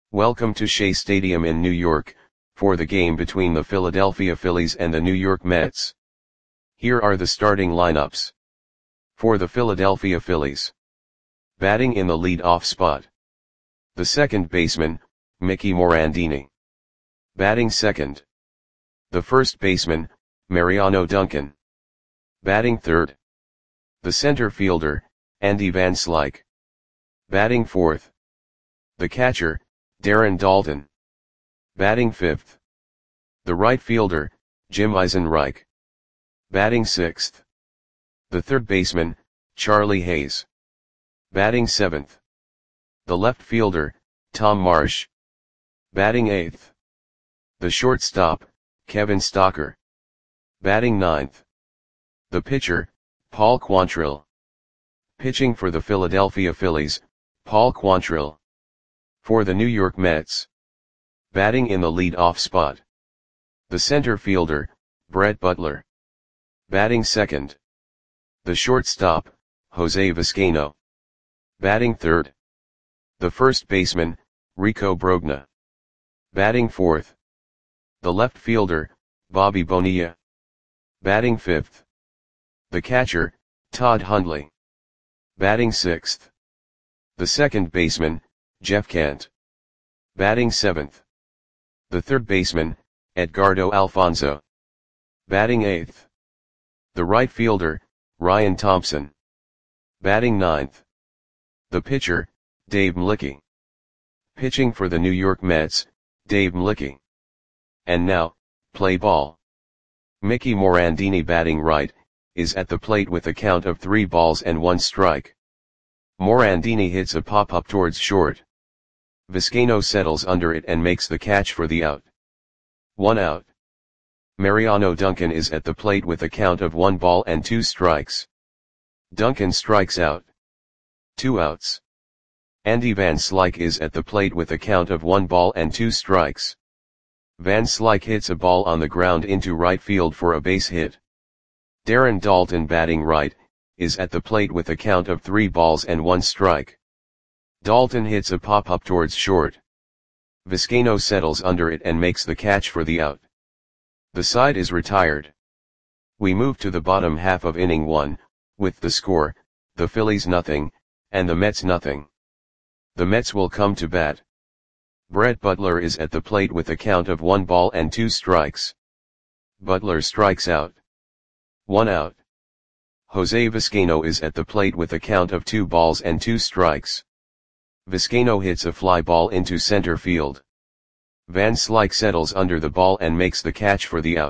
Welcome to Shea Stadium in New York, for the game between the Philadelphia Phillies and the New York Mets. Here are the starting lineups. For the Philadelphia Phillies. Batting in the lead-off spot. The second baseman, Mickey Morandini. Batting second. The first baseman, Mariano Duncan. Batting third. The center fielder, Andy Van Slyke. Batting fourth. The catcher, Darren Daulton. Batting fifth. The right fielder, Jim Eisenreich. Batting sixth. The third baseman, Charlie Hayes. Batting seventh. The left fielder, Tom Marsh. Batting eighth. The shortstop, Kevin Stocker. Batting ninth. The pitcher, Paul Quantrill. Pitching for the Philadelphia Phillies, Paul Quantrill. For the New York Mets. Batting in the lead-off spot. The center fielder, Brett Butler. Batting second. The shortstop, Jose Vizcaino. Batting third. The first baseman, Rico Brogna. Batting fourth. The left fielder, Bobby Bonilla. Batting fifth. The catcher, Todd Hundley. Batting sixth. The second baseman, Jeff Kent. Batting seventh. The third baseman, Edgardo Alfonzo. Batting eighth. The right fielder, Ryan Thompson. Batting ninth. The pitcher, Dave Mlicki. Pitching for the New York Mets, Dave Mlicki. And now, play ball. Mickey Morandini batting right, is at the plate with a count of 3 balls and 1 strike. Morandini hits a pop-up towards short. Vizcaino settles under it and makes the catch for the out. 1 out. Mariano Duncan is at the plate with a count of 1 ball and 2 strikes. Duncan strikes out. 2 outs. Andy Van Slyke is at the plate with a count of 1 ball and 2 strikes. Van Slyke hits a ball on the ground into right field for a base hit. Darren Daulton batting right, is at the plate with a count of 3 balls and 1 strike. Daulton hits a pop-up towards short. Vizcaino settles under it and makes the catch for the out. The side is retired. We move to the bottom half of inning 1, with the score, the Phillies nothing, and the Mets nothing. The Mets will come to bat. Brett Butler is at the plate with a count of 1 ball and 2 strikes. Butler strikes out. 1 out. Jose Vizcaino is at the plate with a count of 2 balls and 2 strikes. Vizcaino hits a fly ball into center field. Van Slyke settles under the ball and makes the catch for the out.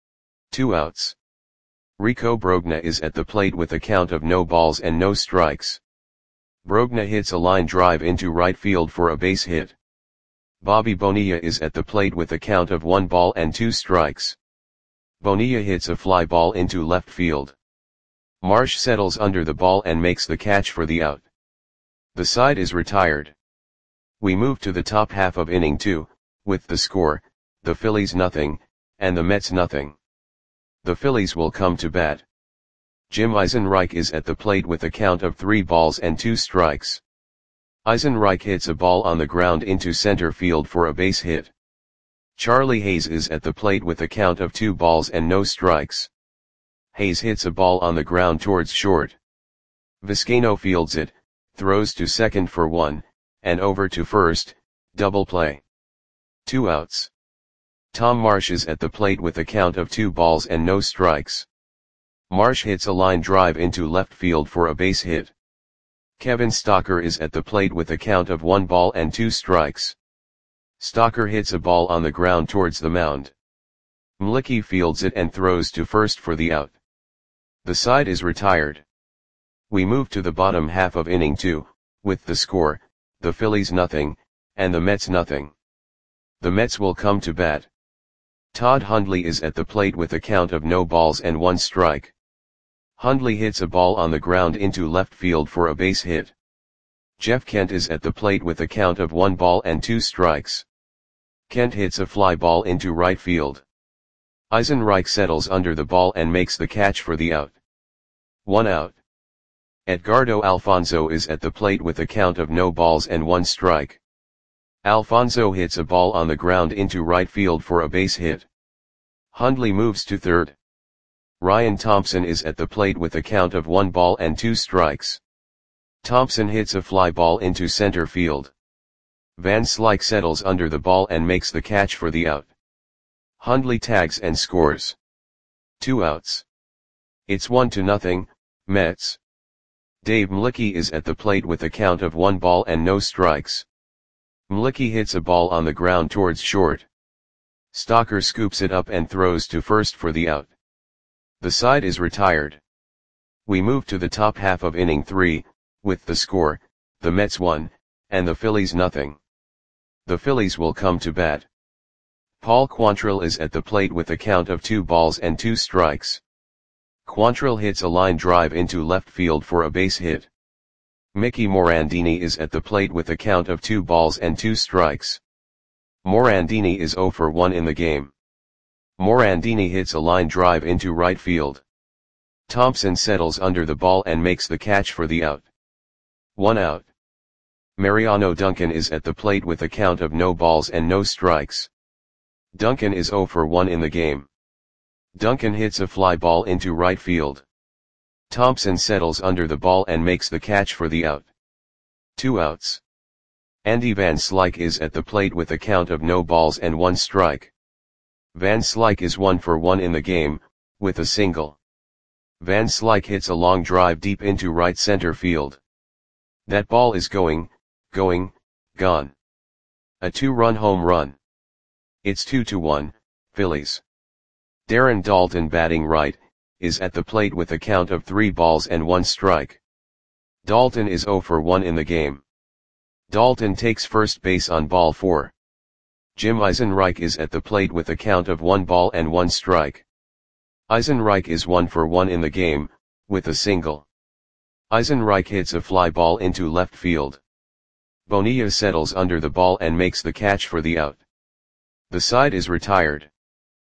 2 outs. Rico Brogna is at the plate with a count of no balls and no strikes. Brogna hits a line drive into right field for a base hit. Bobby Bonilla is at the plate with a count of 1 ball and 2 strikes. Bonilla hits a fly ball into left field. Marsh settles under the ball and makes the catch for the out. The side is retired. We move to the top half of inning 2, with the score, the Phillies nothing, and the Mets nothing. The Phillies will come to bat. Jim Eisenreich is at the plate with a count of 3 balls and 2 strikes. Eisenreich hits a ball on the ground into center field for a base hit. Charlie Hayes is at the plate with a count of 2 balls and no strikes. Hayes hits a ball on the ground towards short. Vizcaino fields it, throws to second for 1, and over to first, double play. 2 outs. Tom Marsh is at the plate with a count of 2 balls and no strikes. Marsh hits a line drive into left field for a base hit. Kevin Stocker is at the plate with a count of 1 ball and 2 strikes. Stocker hits a ball on the ground towards the mound. Mlicki fields it and throws to first for the out. The side is retired. We move to the bottom half of inning 2, with the score, the Phillies nothing, and the Mets nothing. The Mets will come to bat. Todd Hundley is at the plate with a count of no balls and 1 strike. Hundley hits a ball on the ground into left field for a base hit. Jeff Kent is at the plate with a count of 1 ball and 2 strikes. Kent hits a fly ball into right field. Eisenreich settles under the ball and makes the catch for the out. 1 out. Edgardo Alfonzo is at the plate with a count of no balls and 1 strike. Alfonso hits a ball on the ground into right field for a base hit. Hundley moves to third. Ryan Thompson is at the plate with a count of 1 ball and 2 strikes. Thompson hits a fly ball into center field. Van Slyke settles under the ball and makes the catch for the out. Hundley tags and scores. 2 outs. It's 1-0, Mets. Dave Mlicki is at the plate with a count of 1 ball and no strikes. Mlicki hits a ball on the ground towards short. Stocker scoops it up and throws to first for the out. The side is retired. We move to the top half of inning 3, with the score, the Mets 1, and the Phillies 0. The Phillies will come to bat. Paul Quantrill is at the plate with a count of 2 balls and 2 strikes. Quantrill hits a line drive into left field for a base hit. Mickey Morandini is at the plate with a count of 2 balls and 2 strikes. Morandini is 0 for 1 in the game. Morandini hits a line drive into right field. Thompson settles under the ball and makes the catch for the out. 1 out. Mariano Duncan is at the plate with a count of no balls and no strikes. Duncan is 0 for 1 in the game. Duncan hits a fly ball into right field. Thompson settles under the ball and makes the catch for the out. 2 outs. Andy Van Slyke is at the plate with a count of no balls and 1 strike. Van Slyke is 1 for 1 in the game, with a single. Van Slyke hits a long drive deep into right center field. That ball is gone. A 2-run home run. It's 2-1, Phillies. Darren Daulton, batting right, is at the plate with a count of 3 balls and 1 strike. Daulton is 0 for 1 in the game. Daulton takes first base on ball 4. Jim Eisenreich is at the plate with a count of 1 ball and 1 strike. Eisenreich is 1 for 1 in the game, with a single. Eisenreich hits a fly ball into left field. Bonilla settles under the ball and makes the catch for the out. The side is retired.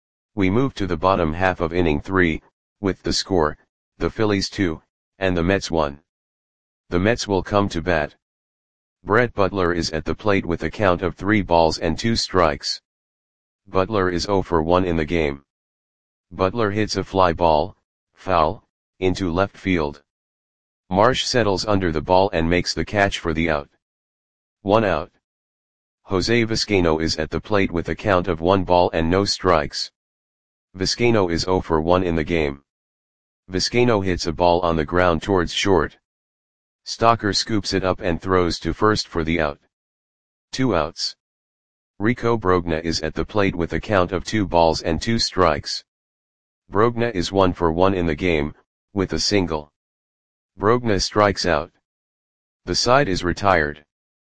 We move to the bottom half of inning 3, with the score, the Phillies 2, and the Mets 1. The Mets will come to bat. Brett Butler is at the plate with a count of 3 balls and 2 strikes. Butler is 0 for 1 in the game. Butler hits a fly ball, foul, into left field. Marsh settles under the ball and makes the catch for the out. 1 out. Jose Vizcaino is at the plate with a count of 1 ball and no strikes. Vizcaino is 0 for 1 in the game. Vizcaino hits a ball on the ground towards short. Stocker scoops it up and throws to first for the out. 2 outs. Rico Brogna is at the plate with a count of 2 balls and 2 strikes. Brogna is 1 for 1 in the game, with a single. Brogna strikes out. The side is retired.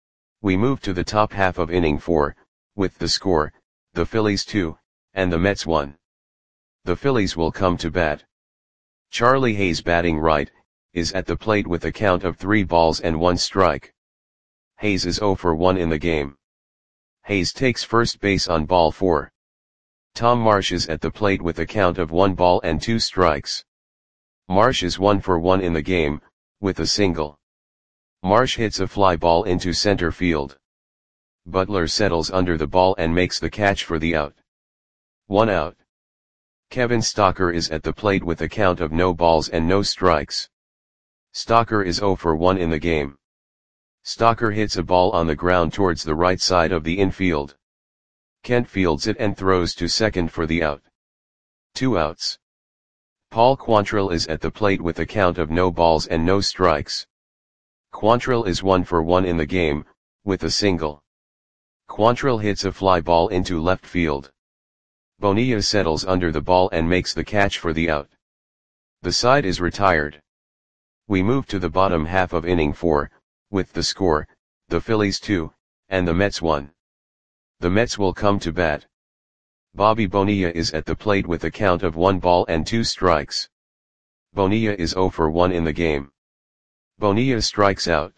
We move to the top half of inning 4, with the score, the Phillies 2, and the Mets 1. The Phillies will come to bat. Charlie Hayes, batting right, is at the plate with a count of 3 balls and 1 strike. Hayes is 0 for 1 in the game. Hayes takes first base on ball 4. Tom Marsh is at the plate with a count of 1 ball and 2 strikes. Marsh is 1 for 1 in the game, with a single. Marsh hits a fly ball into center field. Butler settles under the ball and makes the catch for the out. 1 out. Kevin Stocker is at the plate with a count of no balls and no strikes. Stocker is 0 for 1 in the game. Stocker hits a ball on the ground towards the right side of the infield. Kent fields it and throws to second for the out. 2 outs. Paul Quantrill is at the plate with a count of no balls and no strikes. Quantrill is 1 for 1 in the game, with a single. Quantrill hits a fly ball into left field. Bonilla settles under the ball and makes the catch for the out. The side is retired. We move to the bottom half of inning 4, with the score, the Phillies 2, and the Mets 1. The Mets will come to bat. Bobby Bonilla is at the plate with a count of 1 ball and 2 strikes. Bonilla is 0 for 1 in the game. Bonilla strikes out.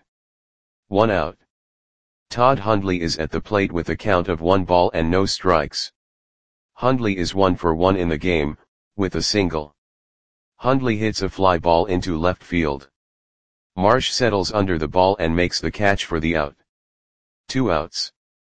1 out. Todd Hundley is at the plate with a count of 1 ball and no strikes. Hundley is 1 for 1 in the game, with a single. Hundley hits a fly ball into left field. Marsh settles under the ball and makes the catch for the out. 2 outs.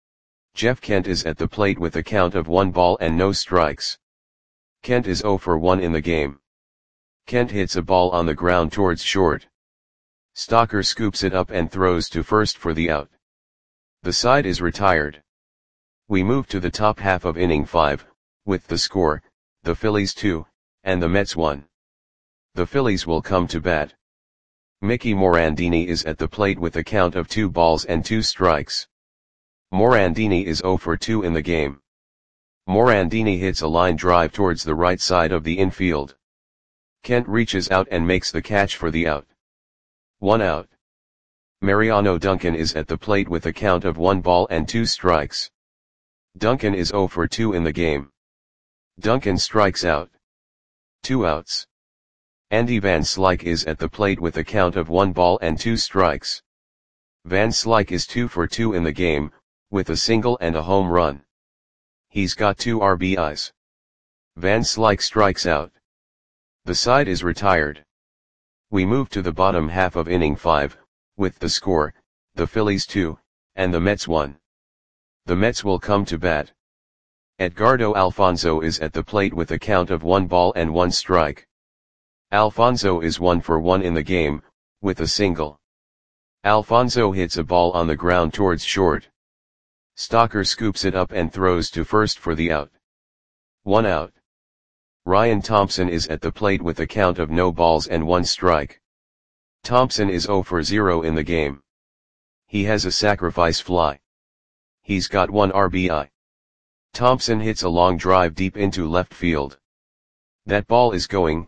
Jeff Kent is at the plate with a count of 1 ball and no strikes. Kent is 0 for 1 in the game. Kent hits a ball on the ground towards short. Stocker scoops it up and throws to first for the out. The side is retired. We move to the top half of inning 5, with the score, the Phillies 2, and the Mets 1. The Phillies will come to bat. Mickey Morandini is at the plate with a count of 2 balls and 2 strikes. Morandini is 0 for 2 in the game. Morandini hits a line drive towards the right side of the infield. Kent reaches out and makes the catch for the out. 1 out. Mariano Duncan is at the plate with a count of 1 ball and 2 strikes. Duncan is 0 for 2 in the game. Duncan strikes out. 2 outs. Andy Van Slyke is at the plate with a count of 1 ball and 2 strikes. Van Slyke is 2 for 2 in the game, with a single and a home run. He's got 2 RBIs. Van Slyke strikes out. The side is retired. We move to the bottom half of inning 5, with the score, the Phillies 2, and the Mets 1. The Mets will come to bat. Edgardo Alfonzo is at the plate with a count of 1 ball and 1 strike. Alfonzo is 1 for 1 in the game, with a single. Alfonzo hits a ball on the ground towards short. Stocker scoops it up and throws to first for the out. 1 out. Ryan Thompson is at the plate with a count of no balls and 1 strike. Thompson is 0 for 0 in the game. He has a sacrifice fly. He's got 1 RBI. Thompson hits a long drive deep into left field. That ball is gone.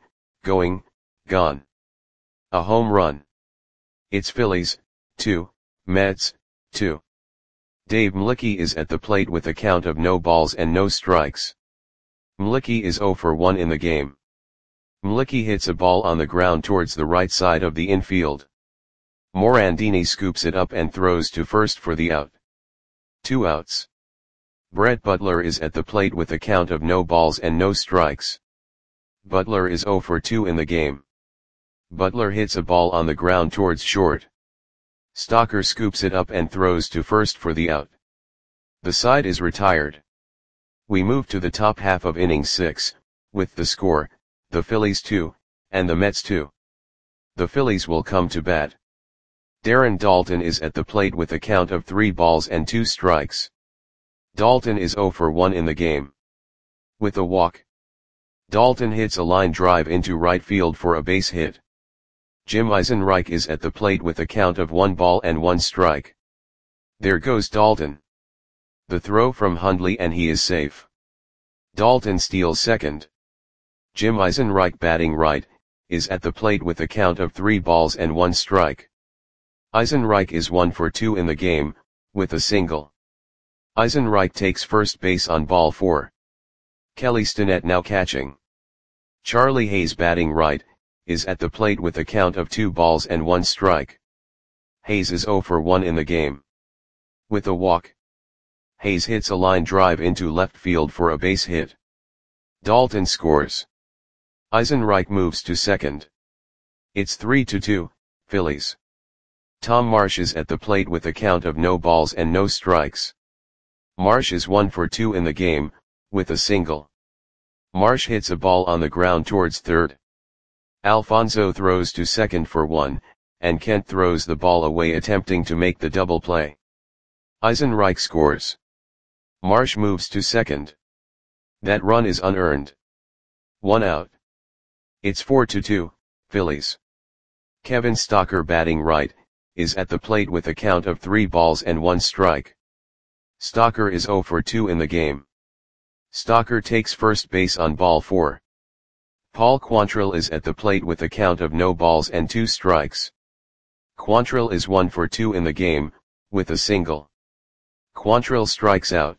A home run. It's Phillies, 2, Mets, 2. Dave Mlicki is at the plate with a count of no balls and no strikes. Mlicki is 0 for 1 in the game. Mlicki hits a ball on the ground towards the right side of the infield. Morandini scoops it up and throws to first for the out. 2 outs. Brett Butler is at the plate with a count of no balls and no strikes. Butler is 0 for 2 in the game. Butler hits a ball on the ground towards short. Stocker scoops it up and throws to first for the out. The side is retired. We move to the top half of inning 6, with the score, the Phillies 2, and the Mets 2. The Phillies will come to bat. Darren Daulton is at the plate with a count of 3 balls and 2 strikes. Daulton is 0 for 1 in the game. With a walk. Daulton hits a line drive into right field for a base hit. Jim Eisenreich is at the plate with a count of 1 ball and 1 strike. There goes Daulton. The throw from Hundley and he is safe. Daulton steals second. Jim Eisenreich, batting right, is at the plate with a count of 3 balls and 1 strike. Eisenreich is 1 for 2 in the game, with a single. Eisenreich takes first base on ball 4. Kelly Stinnett now catching. Charlie Hayes, batting right, is at the plate with a count of 2 balls and 1 strike. Hayes is 0 for 1 in the game. With a walk. Hayes hits a line drive into left field for a base hit. Daulton scores. Eisenreich moves to second. It's 3-2, Phillies. Tom Marsh is at the plate with a count of no balls and no strikes. Marsh is 1 for 2 in the game, with a single. Marsh hits a ball on the ground towards third. Alfonzo throws to second for 1, and Kent throws the ball away attempting to make the double play. Eisenreich scores. Marsh moves to second. That run is unearned. 1 out. It's 4-2, Phillies. Kevin Stocker, batting right, is at the plate with a count of 3 balls and 1 strike. Stocker is 0 for 2 in the game. Stocker takes first base on ball 4. Paul Quantrill is at the plate with a count of no balls and 2 strikes. Quantrill is 1 for 2 in the game, with a single. Quantrill strikes out.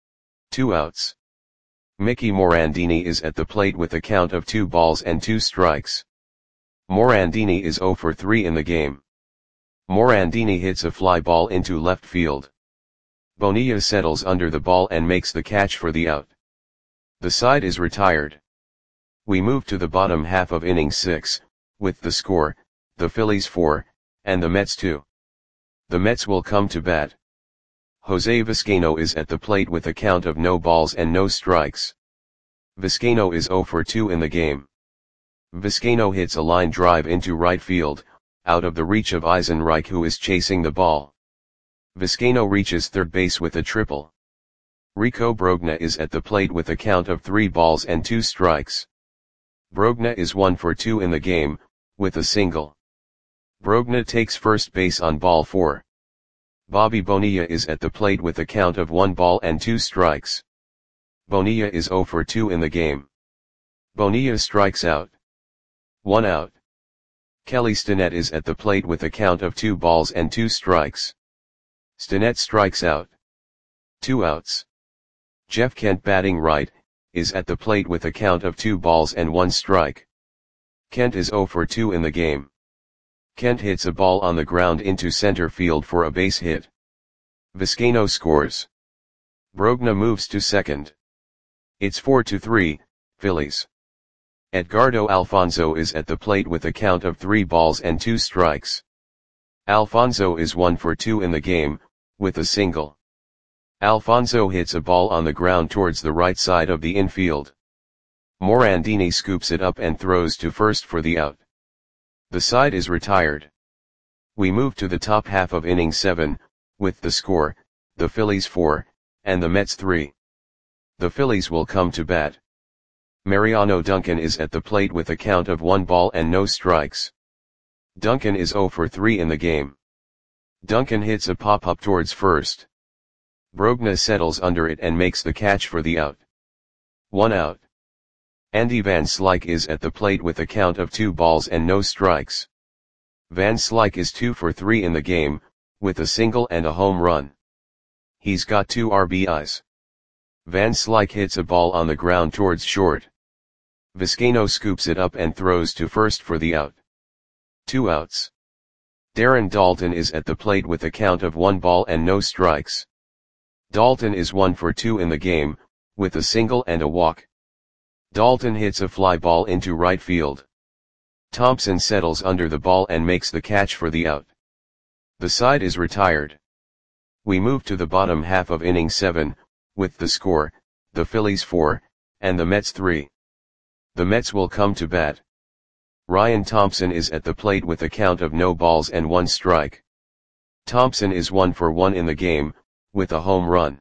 2 outs. Mickey Morandini is at the plate with a count of 2 balls and 2 strikes. Morandini is 0 for 3 in the game. Morandini hits a fly ball into left field. Bonilla settles under the ball and makes the catch for the out. The side is retired. We move to the bottom half of inning 6, with the score, the Phillies 4, and the Mets 2. The Mets will come to bat. Jose Vizcaino is at the plate with a count of no balls and no strikes. Vizcaino is 0 for 2 in the game. Vizcaino hits a line drive into right field, out of the reach of Eisenreich, who is chasing the ball. Vizcaino reaches third base with a triple. Rico Brogna is at the plate with a count of 3 balls and 2 strikes. Brogna is 1 for 2 in the game, with a single. Brogna takes first base on ball 4. Bobby Bonilla is at the plate with a count of 1 ball and 2 strikes. Bonilla is 0 for 2 in the game. Bonilla strikes out. 1 out. Kelly Stinnett is at the plate with a count of 2 balls and 2 strikes. Stinnett strikes out. 2 outs. Jeff Kent, batting right, is at the plate with a count of 2 balls and 1 strike. Kent is 0 for 2 in the game. Kent hits a ball on the ground into center field for a base hit. Vizcaino scores. Brogna moves to second. It's 4-3, Phillies. Edgardo Alfonzo is at the plate with a count of 3 balls and 2 strikes. Alfonzo is 1 for 2 in the game, with a single. Alfonzo hits a ball on the ground towards the right side of the infield. Morandini scoops it up and throws to first for the out. The side is retired. We move to the top half of inning 7, with the score, the Phillies 4, and the Mets 3. The Phillies will come to bat. Mariano Duncan is at the plate with a count of 1 ball and no strikes. Duncan is 0 for 3 in the game. Duncan hits a pop-up towards first. Brogna settles under it and makes the catch for the out. 1 out. Andy Van Slyke is at the plate with a count of 2 balls and no strikes. Van Slyke is 2 for 3 in the game, with a single and a home run. He's got 2 RBIs. Van Slyke hits a ball on the ground towards short. Vizcaino scoops it up and throws to first for the out. 2 outs. Darren Daulton is at the plate with a count of 1 ball and no strikes. Daulton is 1 for 2 in the game, with a single and a walk. Daulton hits a fly ball into right field. Thompson settles under the ball and makes the catch for the out. The side is retired. We move to the bottom half of inning 7, with the score, the Phillies 4, and the Mets 3. The Mets will come to bat. Ryan Thompson is at the plate with a count of no balls and 1 strike. Thompson is 1 for 1 in the game, with a home run.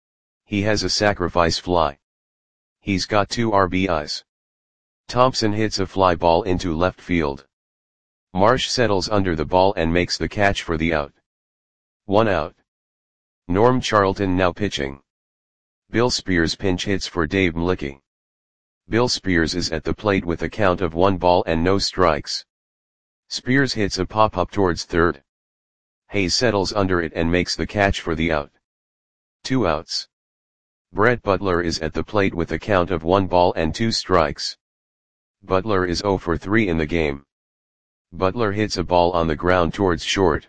He has a sacrifice fly. He's got 2 RBIs. Thompson hits a fly ball into left field. Marsh settles under the ball and makes the catch for the out. 1 out. Norm Charlton now pitching. Bill Spears pinch hits for Dave Mlicki. Bill Spears is at the plate with a count of 1 ball and no strikes. Spears hits a pop-up towards third. Hayes settles under it and makes the catch for the out. 2 outs. Brett Butler is at the plate with a count of 1 ball and 2 strikes. Butler is 0 for 3 in the game. Butler hits a ball on the ground towards short.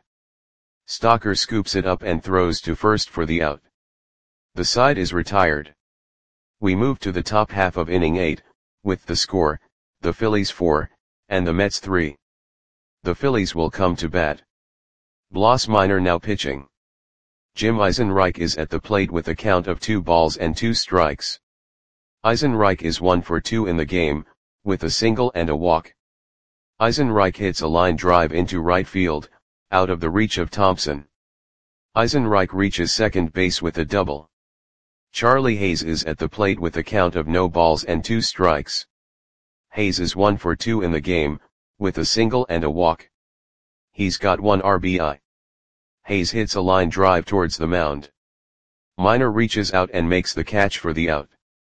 Stocker scoops it up and throws to first for the out. The side is retired. We move to the top half of inning 8, with the score, the Phillies 4, and the Mets 3. The Phillies will come to bat. Bloss Minor now pitching. Jim Eisenreich is at the plate with a count of 2 balls and 2 strikes. Eisenreich is 1 for 2 in the game, with a single and a walk. Eisenreich hits a line drive into right field, out of the reach of Thompson. Eisenreich reaches second base with a double. Charlie Hayes is at the plate with a count of no balls and 2 strikes. Hayes is 1 for 2 in the game, with a single and a walk. He's got 1 RBI. Hayes hits a line drive towards the mound. Minor reaches out and makes the catch for the out.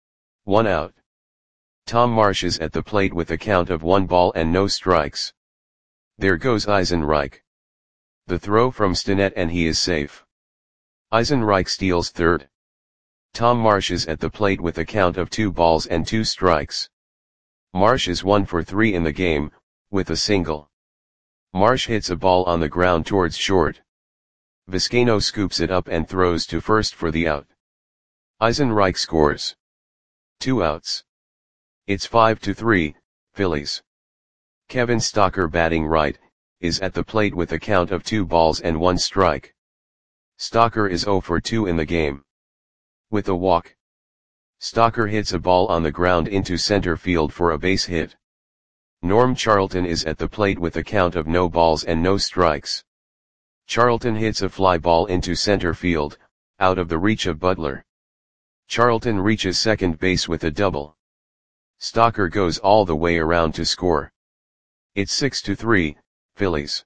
1 out. Tom Marsh is at the plate with a count of 1 ball and no strikes. There goes Eisenreich. The throw from Stinnett and he is safe. Eisenreich steals third. Tom Marsh is at the plate with a count of 2 balls and 2 strikes. Marsh is 1 for 3 in the game, with a single. Marsh hits a ball on the ground towards short. Vizcaino scoops it up and throws to first for the out. Eisenreich scores. 2 outs. It's 5-3, Phillies. Kevin Stocker, batting right, is at the plate with a count of 2 balls and 1 strike. Stocker is 0 for 2 in the game. With a walk, Stocker hits a ball on the ground into center field for a base hit. Norm Charlton is at the plate with a count of no balls and no strikes. Charlton hits a fly ball into center field, out of the reach of Butler. Charlton reaches second base with a double. Stocker goes all the way around to score. It's 6-3, Phillies.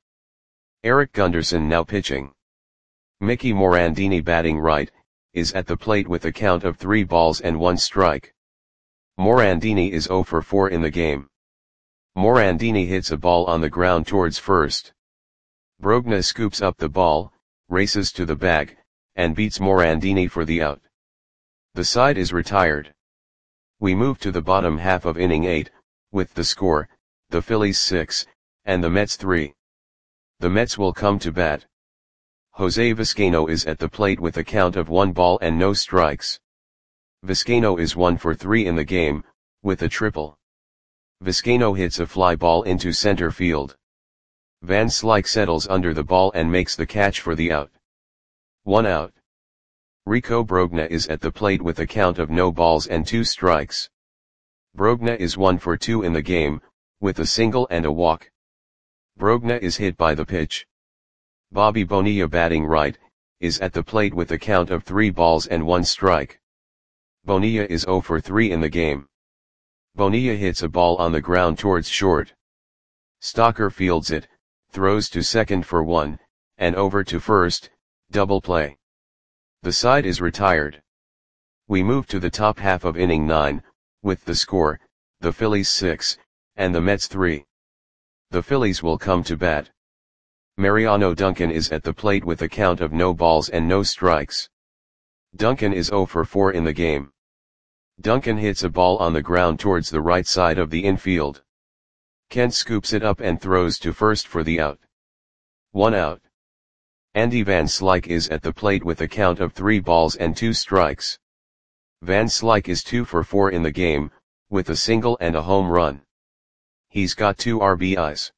Eric Gunderson now pitching. Mickey Morandini batting right, is at the plate with a count of 3 balls and 1 strike. Morandini is 0 for 4 in the game. Morandini hits a ball on the ground towards first. Brogna scoops up the ball, races to the bag, and beats Morandini for the out. The side is retired. We move to the bottom half of inning 8, with the score, the Phillies 6, and the Mets 3. The Mets will come to bat. Jose Vizcaino is at the plate with a count of 1 ball and no strikes. Vizcaino is 1 for 3 in the game, with a triple. Vizcaino hits a fly ball into center field. Van Slyke settles under the ball and makes the catch for the out. 1 out. Rico Brogna is at the plate with a count of no balls and 2 strikes. Brogna is 1 for 2 in the game, with a single and a walk. Brogna is hit by the pitch. Bobby Bonilla batting right, is at the plate with a count of 3 balls and 1 strike. Bonilla is 0 for 3 in the game. Bonilla hits a ball on the ground towards short. Stocker fields it, throws to second for 1, and over to first, double play. The side is retired. We move to the top half of inning 9, with the score, the Phillies 6, and the Mets 3. The Phillies will come to bat. Mariano Duncan is at the plate with a count of no balls and no strikes. Duncan is 0 for 4 in the game. Duncan hits a ball on the ground towards the right side of the infield. Kent scoops it up and throws to first for the out. 1 out. Andy Van Slyke is at the plate with a count of 3 balls and 2 strikes. Van Slyke is 2 for 4 in the game, with a single and a home run. He's got 2 RBIs.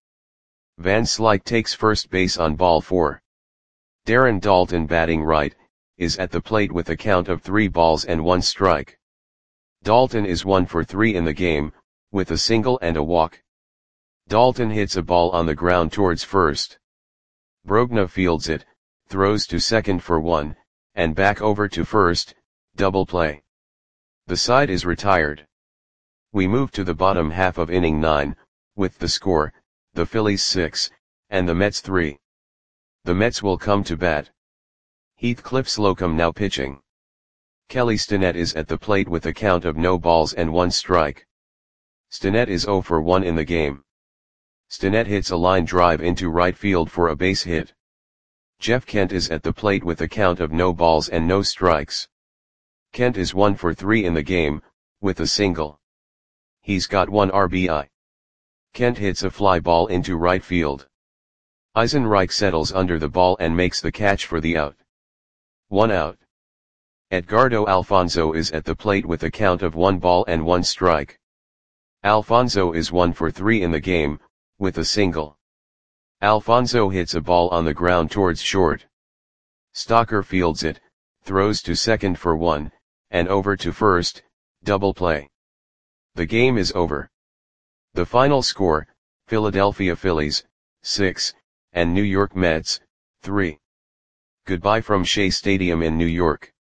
Van Slyke takes first base on ball 4. Darren Daulton batting right, is at the plate with a count of 3 balls and 1 strike. Daulton is 1 for 3 in the game, with a single and a walk. Daulton hits a ball on the ground towards first. Brogna fields it, throws to second for 1, and back over to first, double play. The side is retired. We move to the bottom half of inning 9, with the score, the Phillies 6, and the Mets 3. The Mets will come to bat. Heathcliff Slocum now pitching. Kelly Stinnett is at the plate with a count of no balls and 1 strike. Stinnett is 0 for 1 in the game. Stinnett hits a line drive into right field for a base hit. Jeff Kent is at the plate with a count of no balls and no strikes. Kent is 1 for 3 in the game, with a single. He's got 1 RBI. Kent hits a fly ball into right field. Eisenreich settles under the ball and makes the catch for the out. 1 out. Edgardo Alfonzo is at the plate with a count of 1 ball and 1 strike. Alfonzo is 1 for 3 in the game, with a single. Alfonzo hits a ball on the ground towards short. Stocker fields it, throws to second for 1, and over to first, double play. The game is over. The final score, Philadelphia Phillies, 6, and New York Mets, 3. Goodbye from Shea Stadium in New York.